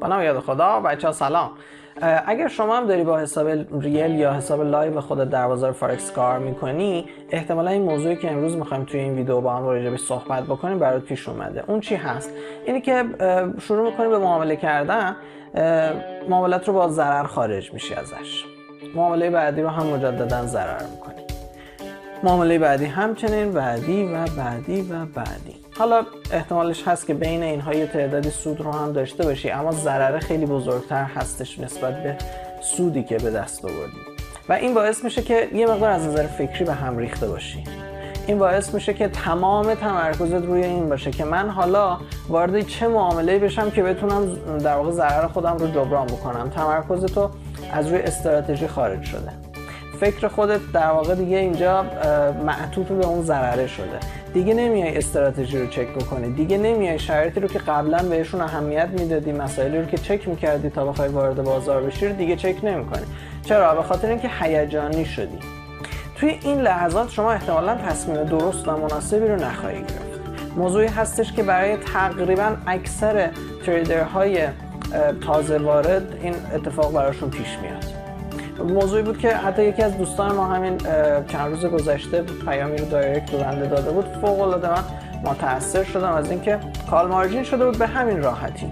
با نام یاد خدا. بچه‌ها سلام. اگر شما هم داری با حساب ریل یا حساب لایو خودت در بازار فارکس کار میکنی، احتمالا این موضوعی که امروز میخوایم توی این ویدیو با هم راجع بهش صحبت بکنیم برات پیش اومده. اون چی هست؟ اینی که شروع میکنی به معامله کردن، معاملات رو با ضرر خارج میشی ازش. معامله بعدی رو هم مجددا ضرر میکنی. معامله بعدی همچنین، بعدی و بعدی و بعدی. حالا احتمالش هست که بین اینها یه تعدادی سود رو هم داشته باشی، اما ضرر خیلی بزرگتر هستش نسبت به سودی که به دست آوردی و این باعث میشه که یه مقدار از نظر فکری به هم ریخته باشی. این باعث میشه که تمام تمرکزت روی این باشه که من حالا وارد چه معامله‌ای بشم که بتونم در واقع ضرر خودم رو جبران بکنم. تمرکزت تو از روی استراتژی خارج شده. فکر خودت در واقع دیگه اینجا معطوف به اون ضرره شده. دیگه نمیای استراتژی رو چک بکنی، دیگه نمیای شرایطی رو که قبلا بهشون اهمیت میدادی، مسائلی رو که چک میکردی تا بخوای وارد بازار بشی رو دیگه چک نمیکنی. چرا؟ به خاطر اینکه هیجانی شدی. توی این لحظات شما احتمالاً تصمیم درست و مناسبی رو نخواهی گرفت. موضوعی هستش که برای تقریباً اکثر تریدرهای تازه وارد این اتفاق براشون پیش میاد. موضوعی بود که حتی یکی از دوستان ما همین چند روز گذشته پیامی رو دایرکت بنده داده بود. فوق العاده من متأثر شدم از اینکه کال مارجین شده بود به همین راحتی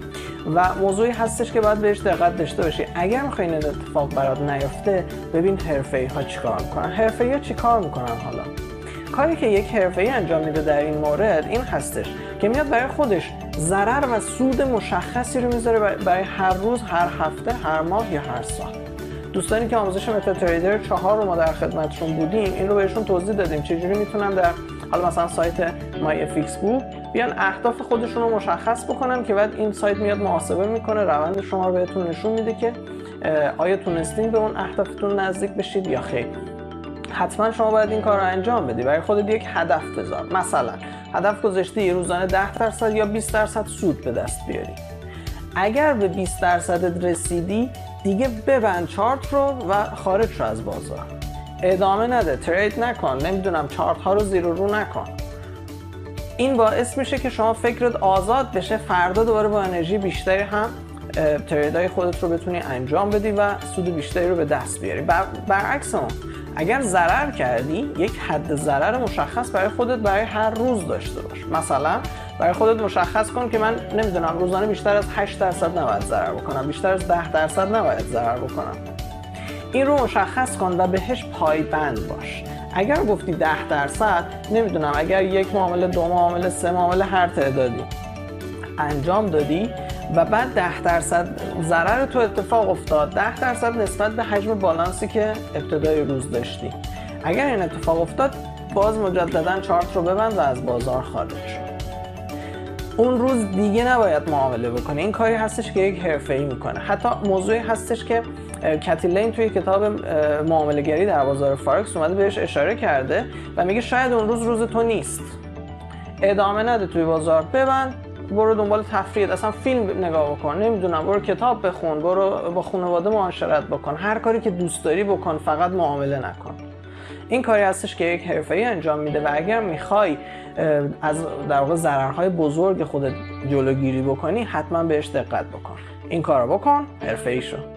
و موضوعی هستش که باید بهش دقت داشته باشی. اگر می‌خوای این اتفاق برات نیفته، ببین حرفه‌ای‌ها چیکار می‌کنن. حرفه‌ای‌ها چیکار می‌کنن؟ حالا کاری که یک حرفه‌ای انجام میده در این مورد این هستش که میاد برای خودش ضرر و سود مشخصی رو میذاره برای هر روز، هر هفته، هر ماه یا هر سال. دوستانی که آموزش متا تریدر 4 رو ما در خدمتشون بودیم، این رو بهشون توضیح دادیم چجوری میتونن در حالا مثلا سایت مای افیکس بوک بیان اهداف خودشون رو مشخص بکنن که بعد این سایت میاد محاسبه میکنه، روند شما رو بهتون نشون میده که آیا تونستین به اون اهدافتون نزدیک بشید یا خیر. حتما شما باید این کار رو انجام بدی. برای خودت یک هدف بذار. مثلا هدف گذاشتی یه روزانه 10% یا 20% سود به دست بیاری. اگر به 20% رسیدی، دیگه ببند چارت رو و خارج شو از بازار. ادامه نده، ترید نکن، نمیدونم چارت ها رو زیر و رو نکن. این باعث میشه که شما فکرت آزاد بشه، فردا دوباره با انرژی بیشتری هم تریدای خودت رو بتونی انجام بدی و سود بیشتری رو به دست بیاری. برعکس اون، اگر ضرر کردی، یک حد ضرر مشخص برای خودت برای هر روز داشته باش. مثلا برای خودت مشخص کن که من نمیدونم روزانه بیشتر از 8% نباید ضرر بکنم، بیشتر از 10% نباید ضرر بکنم. این رو مشخص کن و بهش پایبند باش. اگر گفتی 10%، نمیدونم اگر یک معامله، 2 معامله، 3 معامله، هر تعدادی انجام دادی و بعد 10% ضرر تو اتفاق افتاد، 10% نسبت به حجم بالانسی که ابتدای روز داشتی. اگر این اتفاق افتاد، باز مجددا چارت رو ببند و از بازار خارج شو. اون روز دیگه نباید معامله بکنی. این کاری هستش که یک حرفه‌ای میکنه. حتی موضوعی هستش که کتی لین توی کتاب معامله گری در بازار فارکس اومده بهش اشاره کرده و میگه شاید اون روز تو نیست. ادامه نده توی بازار، ببند، برو دنبال تفریح، اصلا فیلم نگاه بکن، نمیدونم برو کتاب بخون، برو با خانواده معاشرت بکن، هر کاری که دوست داری بکن، فقط معامله نکن. این کاری هستش که یک حرفه‌ای انجام میده و اگر میخوای از در واقع ضررهای بزرگ خودت جلوگیری بکنی، حتما بهش دقت بکن. این کارو بکن، حرفه‌ای شو.